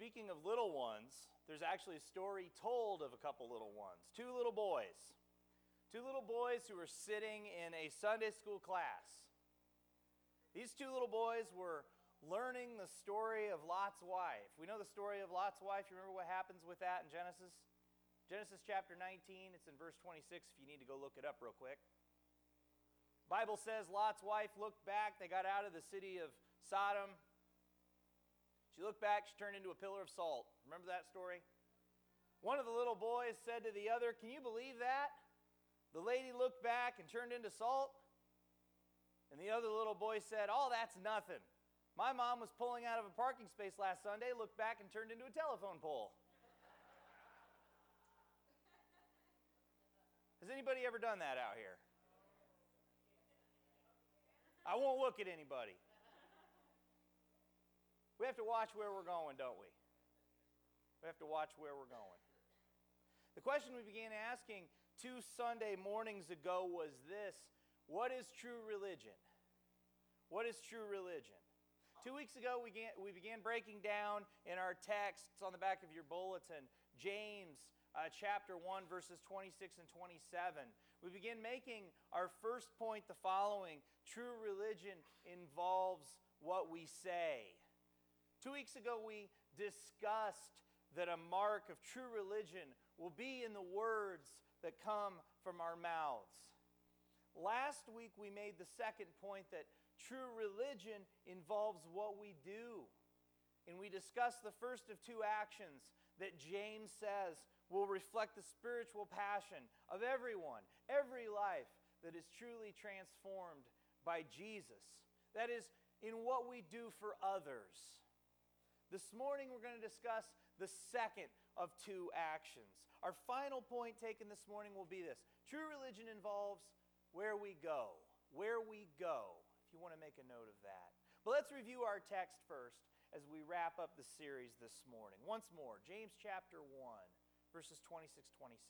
Speaking of little ones, there's actually a story told of a couple little ones. Two little boys who were sitting in a Sunday school class. These two little boys were learning the story of Lot's wife. We know the story of Lot's wife. You remember what happens with that in Genesis? Genesis chapter 19, it's in verse 26 if you need to go look it up real quick. The Bible says Lot's wife looked back. They got out of the city of Sodom. She looked back, she turned into a pillar of salt. Remember that story? One of the little boys said to the other, "Can you believe that? The lady looked back and turned into salt?" And the other little boy said, "Oh, that's nothing. My mom was pulling out of a parking space last Sunday, looked back and turned into a telephone pole." Has anybody ever done that out here? I won't look at anybody. We have to watch where we're going, don't we? We have to watch where we're going. The question we began asking 2 Sunday mornings ago was this: what is true religion? What is true religion? 2 weeks ago, we began breaking down in our text, it's on the back of your bulletin, James chapter 1, verses 26 and 27. We began making our first point the following: true religion involves what we say. 2 weeks ago, we discussed that a mark of true religion will be in the words that come from our mouths. Last week, we made the second point that true religion involves what we do. And we discussed the first of 2 actions that James says will reflect the spiritual passion of everyone, every life that is truly transformed by Jesus. That is, in what we do for others. This morning we're going to discuss the second of 2 actions. Our final point taken this morning will be this: true religion involves where we go. Where we go, if you want to make a note of that. But let's review our text first as we wrap up the series this morning. Once more, James chapter 1, verses 26-27.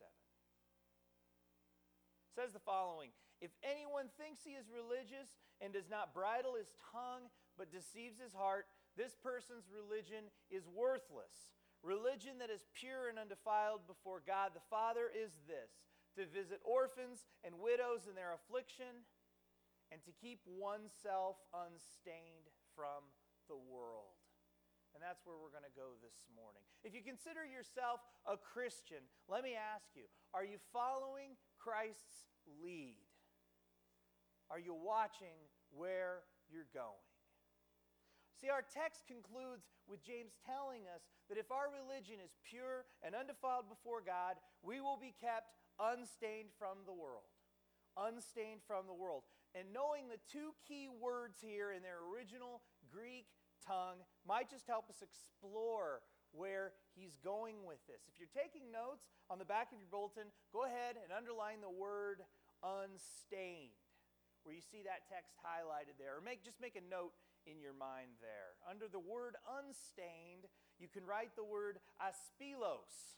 It says the following: "If anyone thinks he is religious and does not bridle his tongue but deceives his heart, this person's religion is worthless. Religion that is pure and undefiled before God the Father is this: to visit orphans and widows in their affliction, and to keep oneself unstained from the world." And that's where we're going to go this morning. If you consider yourself a Christian, let me ask you, are you following Christ's lead? Are you watching where you're going? See, our text concludes with James telling us that if our religion is pure and undefiled before God, we will be kept unstained from the world. Unstained from the world. And knowing the 2 key words here in their original Greek tongue might just help us explore where he's going with this. If you're taking notes on the back of your bulletin, go ahead and underline the word unstained, where you see that text highlighted there. Or just make a note in your mind there. Under the word unstained, you can write the word aspilos.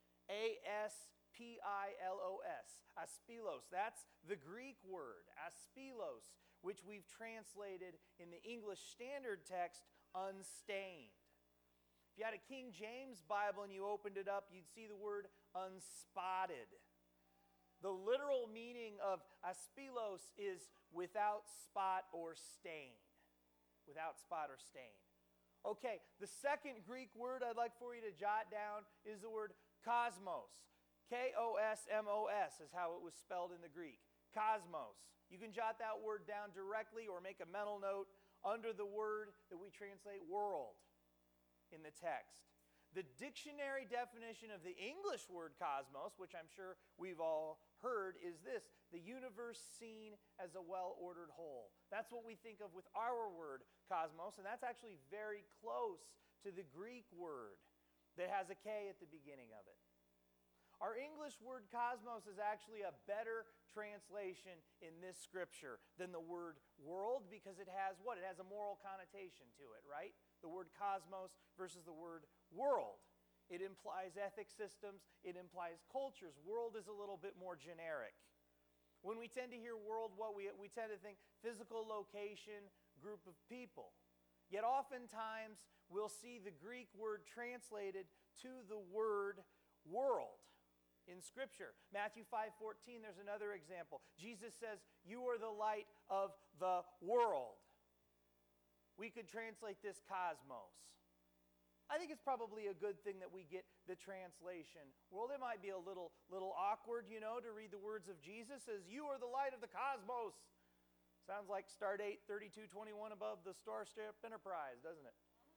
A-S-P-I-L-O-S. Aspilos. That's the Greek word, aspilos, which we've translated in the English Standard Text, unstained. If you had a King James Bible and you opened it up, you'd see the word unspotted. The literal meaning of aspilos is without spot or stain. Without spot or stain. Okay, the second Greek word I'd like for you to jot down is the word cosmos. K-O-S-M-O-S is how it was spelled in the Greek. Cosmos. You can jot that word down directly or make a mental note under the word that we translate world in the text. The dictionary definition of the English word cosmos, which I'm sure we've all heard, is this: the universe seen as a well-ordered whole. That's what we think of with our word cosmos, and that's actually very close to the Greek word that has a K at the beginning of it. Our English word cosmos is actually a better translation in this scripture than the word world, because it has what? It has a moral connotation to it, right? The word cosmos versus the word world. It implies ethic systems. It implies cultures. World is a little bit more generic. When we tend to hear world, what we tend to think physical location, group of people. Yet oftentimes we'll see the Greek word translated to the word world in Scripture. Matthew 5:14, there's another example. Jesus says, "You are the light of the world." We could translate this cosmos. I think it's probably a good thing that we get the translation. Well, it might be a little awkward, to read the words of Jesus as "You are the light of the cosmos." Sounds like Stardate 3221 above the Starship Enterprise, doesn't it?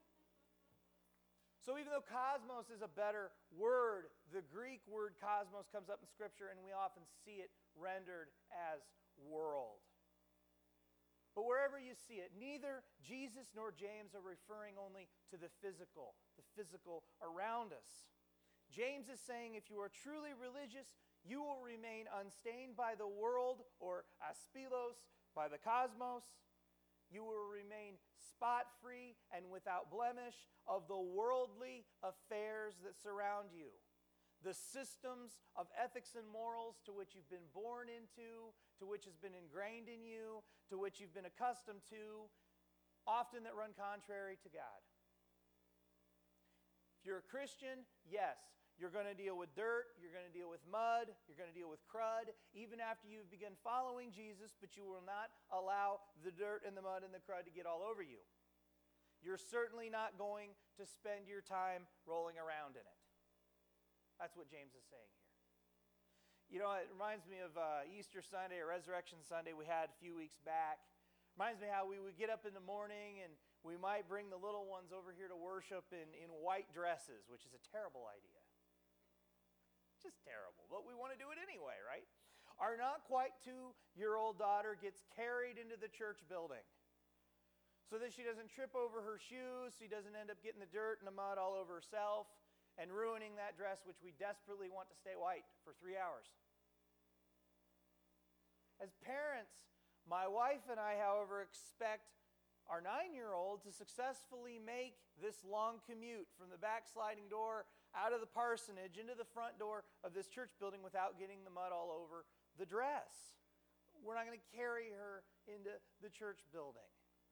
So even though cosmos is a better word, the Greek word cosmos comes up in Scripture, and we often see it rendered as world. But wherever you see it, neither Jesus nor James are referring only to the physical around us. James is saying if you are truly religious, you will remain unstained by the world, or aspilos, by the cosmos. You will remain spot-free and without blemish of the worldly affairs that surround you. The systems of ethics and morals to which you've been born into, to which has been ingrained in you, to which you've been accustomed to, often that run contrary to God. If you're a Christian, yes, you're going to deal with dirt, you're going to deal with mud, you're going to deal with crud, even after you've begun following Jesus, but you will not allow the dirt and the mud and the crud to get all over you. You're certainly not going to spend your time rolling around in it. That's what James is saying here. It reminds me of Easter Sunday or Resurrection Sunday we had a few weeks back. Reminds me how we would get up in the morning and we might bring the little ones over here to worship in white dresses, which is a terrible idea. Just terrible, but we want to do it anyway, right? Our not quite 2-year-old daughter gets carried into the church building so that she doesn't trip over her shoes, she doesn't end up getting the dirt and the mud all over herself and ruining that dress, which we desperately want to stay white for 3 hours. As parents, my wife and I, however, expect our 9-year-old to successfully make this long commute from the backsliding door out of the parsonage into the front door of this church building without getting the mud all over the dress. We're not going to carry her into the church building.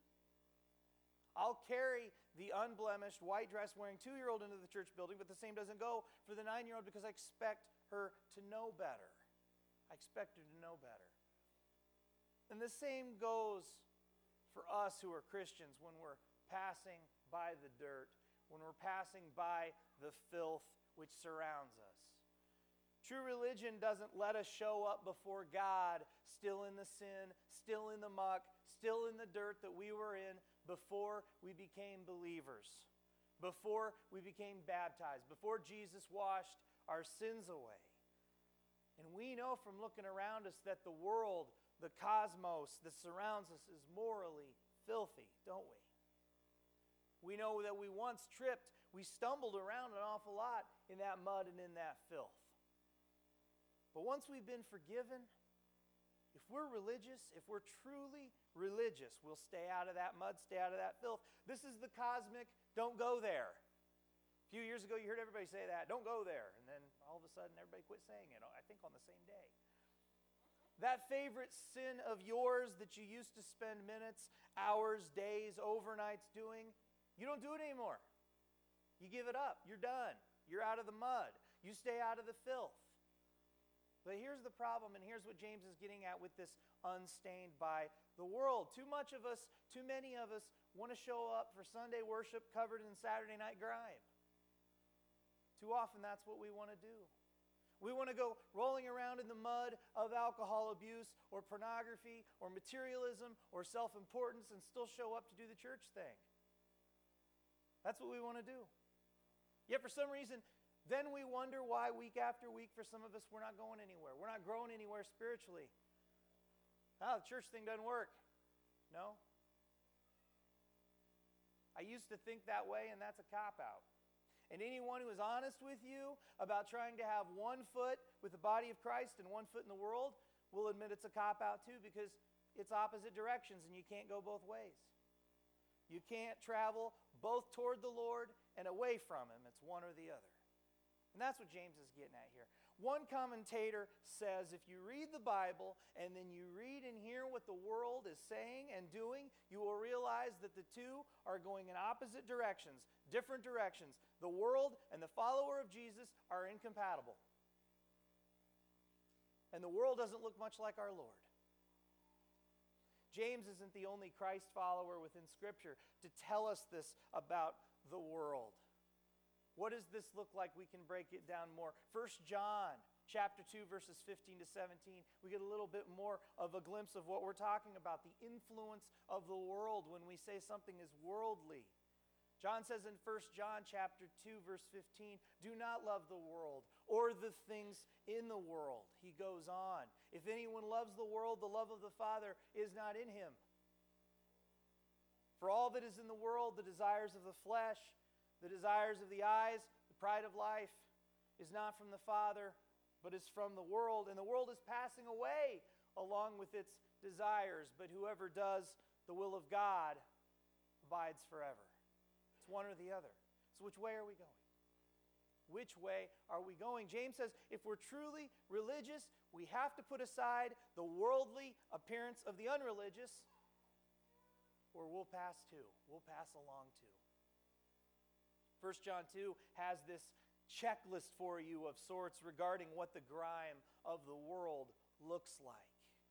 I'll carry the unblemished white dress wearing 2-year-old into the church building, but the same doesn't go for the 9-year-old because I expect her to know better. I expect her to know better. And the same goes for us who are Christians when we're passing by the dirt, when we're passing by the filth which surrounds us. True religion doesn't let us show up before God still in the sin, still in the muck, still in the dirt that we were in before we became believers, before we became baptized, before Jesus washed our sins away. And we know from looking around us that the world, the cosmos that surrounds us is morally filthy, don't we? We know that we once tripped, we stumbled around an awful lot in that mud and in that filth. But once we've been forgiven, if we're religious, if we're truly religious, we'll stay out of that mud, stay out of that filth. This is the cosmic, don't go there. A few years ago, you heard everybody say that, don't go there. And then all of a sudden, everybody quit saying it, I think on the same day. That favorite sin of yours that you used to spend minutes, hours, days, overnights doing, you don't do it anymore. You give it up. You're done. You're out of the mud. You stay out of the filth. But here's the problem, and here's what James is getting at with this unstained by the world. Too many of us want to show up for Sunday worship covered in Saturday night grime. Too often that's what we want to do. We want to go rolling around in the mud of alcohol abuse or pornography or materialism or self-importance and still show up to do the church thing. That's what we want to do. Yet for some reason, then we wonder why week after week for some of us we're not going anywhere. We're not growing anywhere spiritually. The church thing doesn't work. No. I used to think that way, and that's a cop-out. And anyone who is honest with you about trying to have one foot with the body of Christ and one foot in the world will admit it's a cop-out too, because it's opposite directions and you can't go both ways. You can't travel both toward the Lord and away from Him. It's one or the other. And that's what James is getting at here. One commentator says if you read the Bible and then you read and hear what the world is saying and doing, you will realize that the two are going in opposite directions, different directions. The world and the follower of Jesus are incompatible. And the world doesn't look much like our Lord. James isn't the only Christ follower within Scripture to tell us this about the world. What does this look like? We can break it down more. 1 John chapter 2, verses 15 to 17. We get a little bit more of a glimpse of what we're talking about, the influence of the world when we say something is worldly. John says in 1 John chapter 2, verse 15, do not love the world or the things in the world. He goes on. If anyone loves the world, the love of the Father is not in him. For all that is in the world, the desires of the flesh, the desires of the eyes, the pride of life, is not from the Father, but is from the world. And the world is passing away along with its desires, but whoever does the will of God abides forever. It's one or the other. So which way are we going? Which way are we going? James says if we're truly religious, we have to put aside the worldly appearance of the unreligious, or we'll pass too. We'll pass along too. 1 John 2 has this checklist for you of sorts regarding what the grime of the world looks like.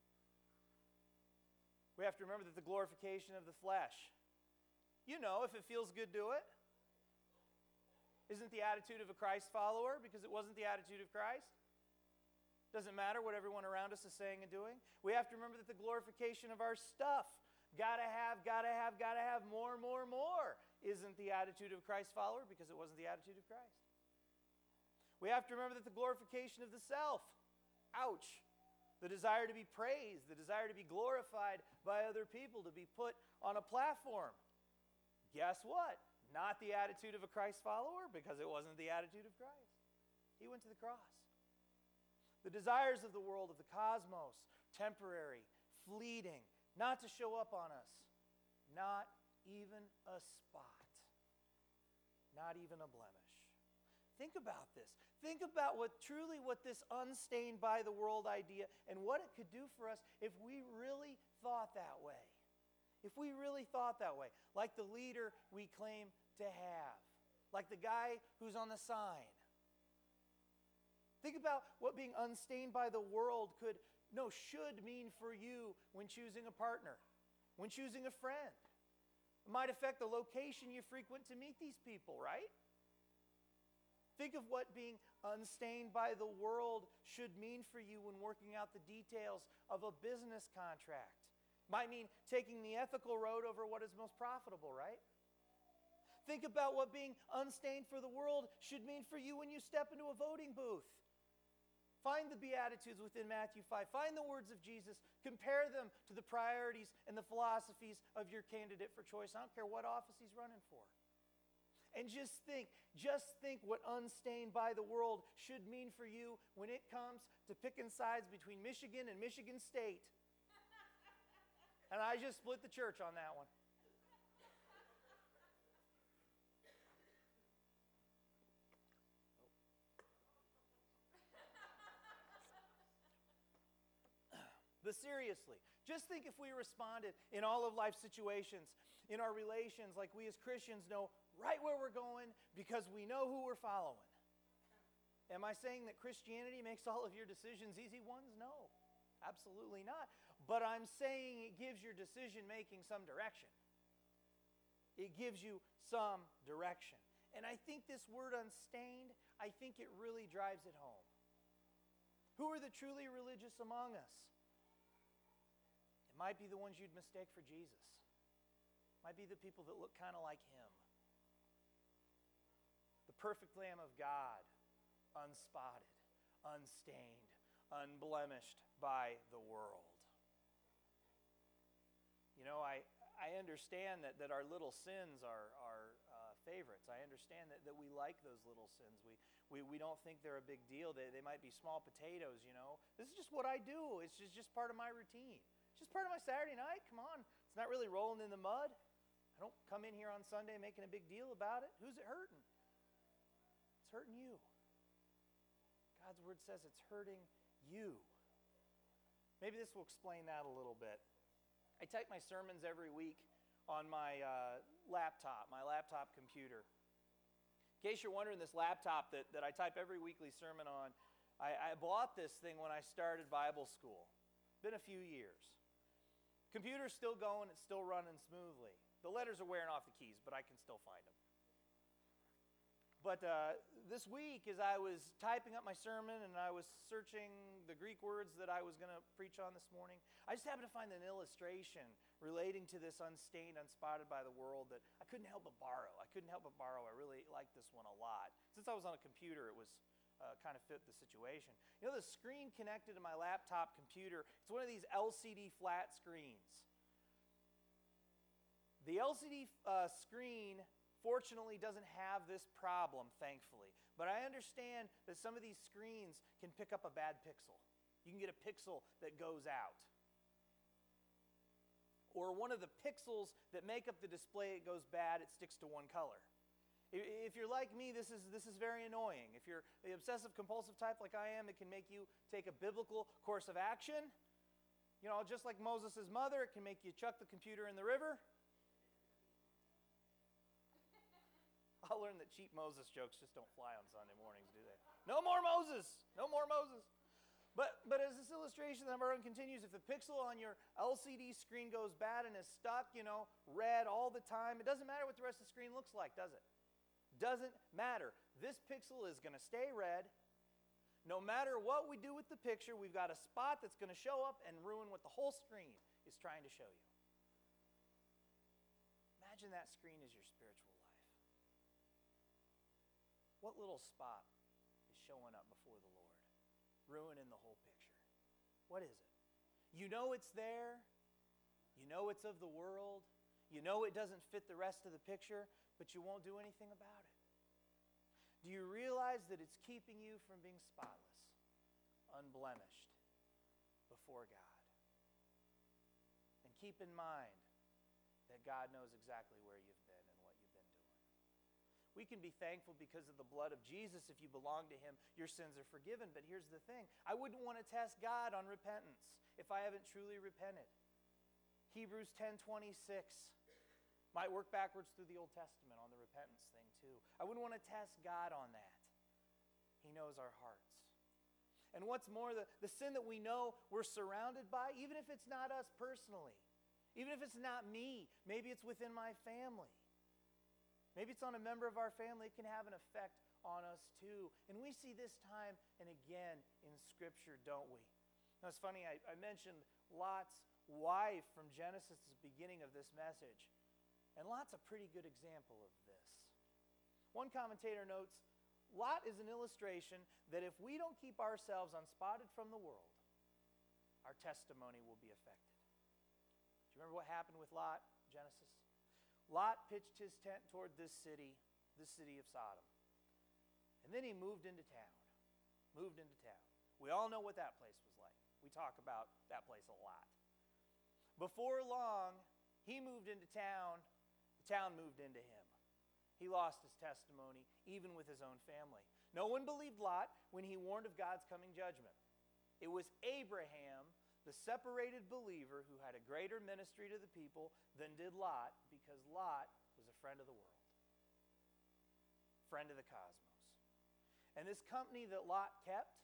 We have to remember that the glorification of the flesh, you know, if it feels good, do it. Isn't the attitude of a Christ follower because it wasn't the attitude of Christ? Doesn't matter what everyone around us is saying and doing. We have to remember that the glorification of our stuff, gotta have more, isn't the attitude of a Christ follower because it wasn't the attitude of Christ. We have to remember that the glorification of the self, ouch, the desire to be praised, the desire to be glorified by other people, to be put on a platform. Guess what? Not the attitude of a Christ follower because it wasn't the attitude of Christ. He went to the cross. The desires of the world, of the cosmos, temporary, fleeting, not to show up on us. Not even a spot. Not even a blemish. Think about this. Think about what this unstained by the world idea and what it could do for us if we really thought that way. If we really thought that way. Like the leader we claim to have. Like the guy who's on the sign. Think about what being unstained by the world should mean for you when choosing a partner, when choosing a friend. It might affect the location you frequent to meet these people, right? Think of what being unstained by the world should mean for you when working out the details of a business contract. Might mean taking the ethical road over what is most profitable, right? Think about what being unstained for the world should mean for you when you step into a voting booth. Find the Beatitudes within Matthew 5. Find the words of Jesus. Compare them to the priorities and the philosophies of your candidate for choice. I don't care what office he's running for. And just think what unstained by the world should mean for you when it comes to picking sides between Michigan and Michigan State. And I just split the church on that one. But seriously, just think if we responded in all of life's situations, in our relations, like we as Christians know right where we're going because we know who we're following. Am I saying that Christianity makes all of your decisions easy ones? No, absolutely not. But I'm saying it gives your decision-making some direction. It gives you some direction. And I think this word unstained, I think it really drives it home. Who are the truly religious among us? It might be the ones you'd mistake for Jesus. It might be the people that look kind of like him. The perfect Lamb of God, unspotted, unstained, unblemished by the world. You know, I understand that our little sins are favorites. I understand that we like those little sins. We don't think they're a big deal. They might be small potatoes, you know. This is just what I do. It's just part of my routine. It's just part of my Saturday night. Come on. It's not really rolling in the mud. I don't come in here on Sunday making a big deal about it. Who's it hurting? It's hurting you. God's word says it's hurting you. Maybe this will explain that a little bit. I type my sermons every week on my laptop computer. In case you're wondering, this laptop that I type every weekly sermon on, I bought this thing when I started Bible school. Been a few years. Computer's still going, it's still running smoothly. The letters are wearing off the keys, but I can still find them. But this week, as I was typing up my sermon and I was searching the Greek words that I was going to preach on this morning, I just happened to find an illustration relating to this unstained, unspotted by the world that I couldn't help but borrow. I really liked this one a lot. Since I was on a computer, it was kind of fit the situation. You know, the screen connected to my laptop computer, it's one of these LCD flat screens. The LCD screen fortunately doesn't have this problem, thankfully. But I understand that some of these screens can pick up a bad pixel. You can get a pixel that goes out. Or one of the pixels that make up the display, it goes bad, it sticks to one color. If you're like me, this is very annoying. If you're the obsessive-compulsive type like I am, it can make you take a biblical course of action. You know, just like Moses' mother, it can make you chuck the computer in the river. I'll learn that cheap Moses jokes just don't fly on Sunday mornings, do they? No more Moses! No more Moses! But as this illustration that I'm running continues, if the pixel on your LCD screen goes bad and is stuck, red all the time, it doesn't matter what the rest of the screen looks like, does it? Doesn't matter. This pixel is going to stay red. No matter what we do with the picture, we've got a spot that's going to show up and ruin what the whole screen is trying to show you. Imagine that screen is your spiritual life. What little spot is showing up before the Lord, ruining the whole picture? What is it? You know it's there. You know it's of the world. You know it doesn't fit the rest of the picture, but you won't do anything about it. Do you realize that it's keeping you from being spotless, unblemished before God? And keep in mind that God knows exactly where you've been and what you've been doing. We can be thankful because of the blood of Jesus. If you belong to Him, your sins are forgiven. But here's the thing. I wouldn't want to test God on repentance if I haven't truly repented. Hebrews 10:26 might work backwards through the Old Testament on the repentance thing too. I wouldn't want to test God on that. He knows our hearts. And what's more, the sin that we know we're surrounded by, even if it's not us personally, even if it's not me, maybe it's within my family. Maybe it's on a member of our family, it can have an effect on us too. And we see this time and again in Scripture, don't we? Now it's funny, I mentioned Lot's wife from Genesis at the beginning of this message. And Lot's a pretty good example of this. One commentator notes, Lot is an illustration that if we don't keep ourselves unspotted from the world, our testimony will be affected. Do you remember what happened with Lot, Genesis? Lot pitched his tent toward this city of Sodom. And then he moved into town. We all know what that place was like. We talk about that place a lot. Before long, he moved into town. The town moved into him. He lost his testimony, even with his own family. No one believed Lot when he warned of God's coming judgment. It was Abraham, the separated believer, who had a greater ministry to the people than did Lot, because Lot was a friend of the world, friend of the cosmos. And this company that Lot kept,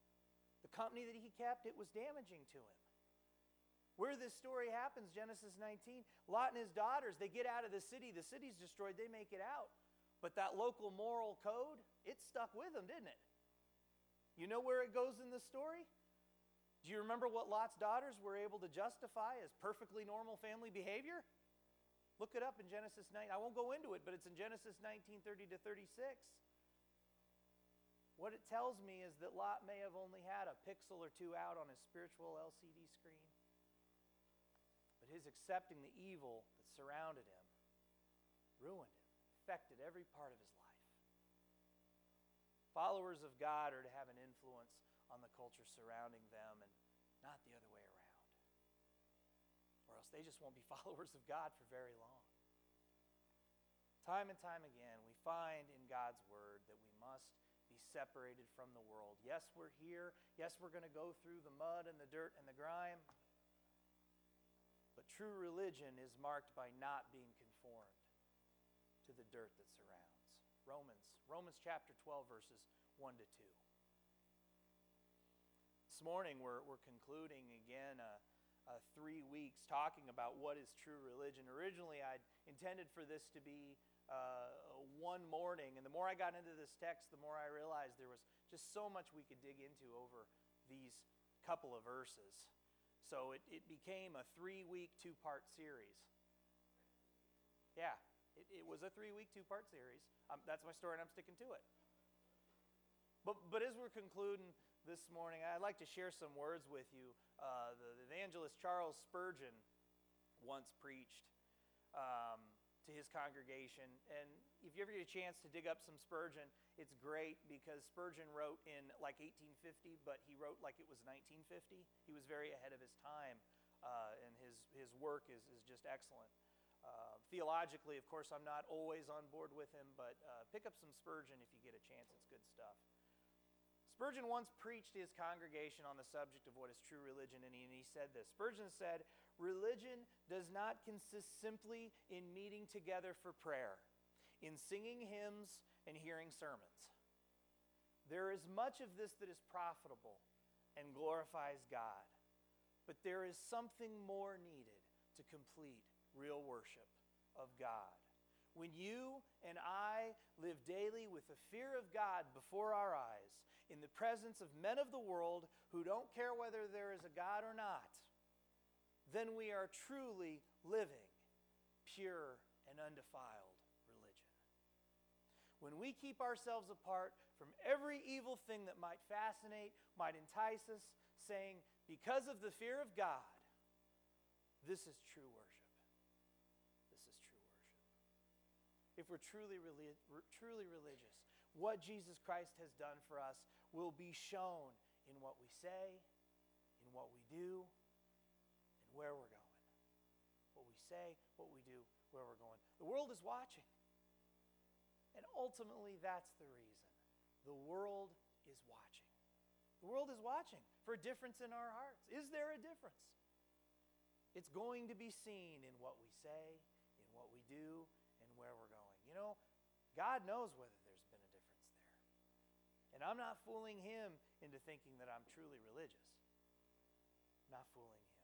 it was damaging to him. Where this story happens, Genesis 19, Lot and his daughters, they get out of the city. The city's destroyed. They make it out. But that local moral code, it stuck with them, didn't it? You know where it goes in the story? Do you remember what Lot's daughters were able to justify as perfectly normal family behavior? Look it up in Genesis 9. I won't go into it, but it's in Genesis 19:30 to 36. What it tells me is that Lot may have only had a pixel or two out on his spiritual LCD screen. But his accepting the evil that surrounded him ruined him, affected every part of his life. Followers of God are to have an influence on the culture surrounding them and not the other way around. Or else they just won't be followers of God for very long. Time and time again, we find in God's Word that we must be separated from the world. Yes, we're here. Yes, we're going to go through the mud and the dirt and the grime. But true religion is marked by not being conformed to the dirt that surrounds. Romans chapter 12, verses 1 to 2. This morning we're concluding again 3 weeks talking about what is true religion. Originally I'd intended for this to be one morning, and the more I got into this text, the more I realized there was just so much we could dig into over these couple of verses. So it became a 3-week, 2-part series. Yeah, it was a 3-week, 2-part series. That's my story, and I'm sticking to it. But as we're concluding this morning, I'd like to share some words with you. The evangelist Charles Spurgeon once preached to his congregation. And if you ever get a chance to dig up some Spurgeon, it's great because Spurgeon wrote in like 1850, but he wrote like it was 1950. He was very ahead of his time, and his work is just excellent. Theologically, of course, I'm not always on board with him, but pick up some Spurgeon if you get a chance. It's good stuff. Spurgeon once preached to his congregation on the subject of what is true religion, and he said this. Spurgeon said, "Religion does not consist simply in meeting together for prayer, in singing hymns and hearing sermons. There is much of this that is profitable and glorifies God, but there is something more needed to complete real worship of God. When you and I live daily with the fear of God before our eyes, in the presence of men of the world who don't care whether there is a God or not, then we are truly living pure and undefiled religion. When we keep ourselves apart from every evil thing that might fascinate, might entice us, saying, because of the fear of God, this is true worship. This is true worship. If we're truly religious, what Jesus Christ has done for us will be shown in what we say, in what we do, and where we're going. What we say, what we do, where we're going. The world is watching. And ultimately, that's the reason. The world is watching. The world is watching for a difference in our hearts. Is there a difference? It's going to be seen in what we say, in what we do, and where we're going. You know, God knows whether there's been a difference there. And I'm not fooling him into thinking that I'm truly religious. Not fooling him.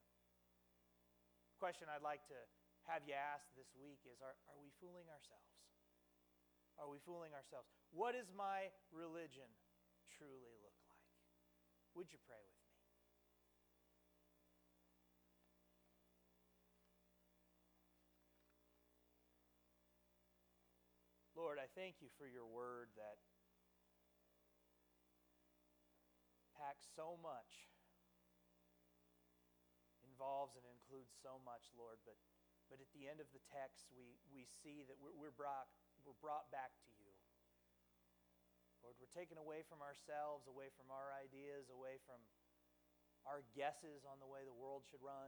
The question I'd like to have you ask this week is, are we fooling ourselves? Are we fooling ourselves? What does my religion truly look like? Would you pray with me? Lord, I thank you for your word that packs so much, involves and includes so much, Lord, but at the end of the text we see that we're brought back to you. Lord, we're taken away from ourselves, away from our ideas, away from our guesses on the way the world should run,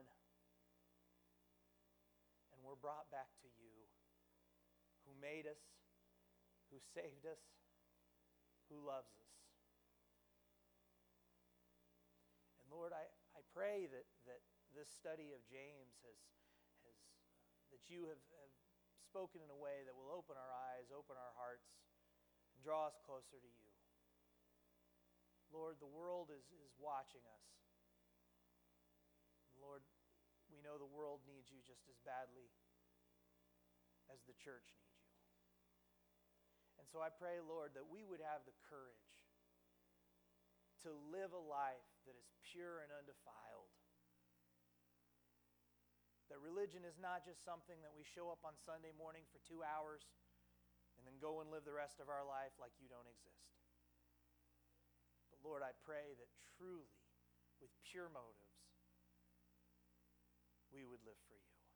and we're brought back to you, who made us, who saved us, who loves us. And Lord, I pray that this study of James that you have spoken in a way that will open our eyes, open our hearts, and draw us closer to you. Lord, the world is watching us. And Lord, we know the world needs you just as badly as the church needs you. And so I pray, Lord, that we would have the courage to live a life that is pure and undefiled. That religion is not just something that we show up on Sunday morning for 2 hours and then go and live the rest of our life like you don't exist. But Lord, I pray that truly, with pure motives, we would live for you.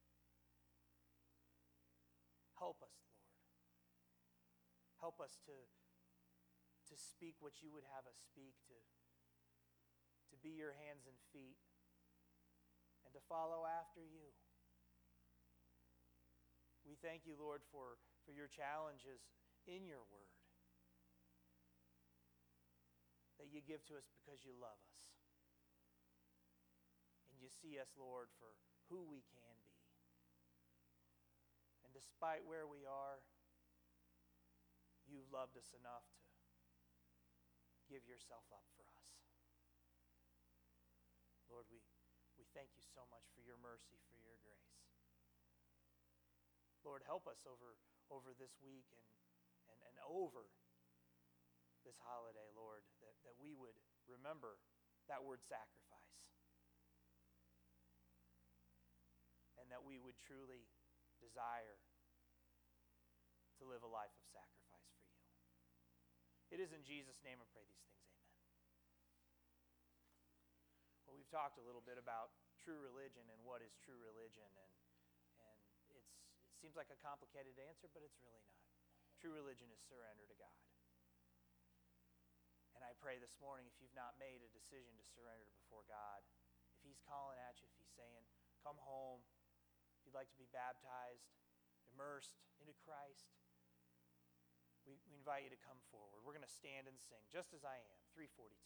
Help us, Lord. Help us to speak what you would have us speak, to be your hands and feet, and to follow after you. We thank you, Lord, for your challenges in your word. that you give to us because you love us. And you see us, Lord, for who we can be. And despite where we are, you've loved us enough to give yourself up for us. Lord, we thank you so much for your mercy, for your grace. Lord, help us over this week and over this holiday, Lord, that we would remember that word sacrifice. And that we would truly desire to live a life of sacrifice for you. It is in Jesus' name I pray these things. Amen. Well, we've talked a little bit about true religion and what is true religion, and it seems like a complicated answer, but it's really not. True religion is surrender to God. And I pray this morning, if you've not made a decision to surrender before God, if He's calling at you, if He's saying, come home, if you'd like to be baptized, immersed into Christ, we invite you to come forward. We're going to stand and sing, Just As I Am, 342.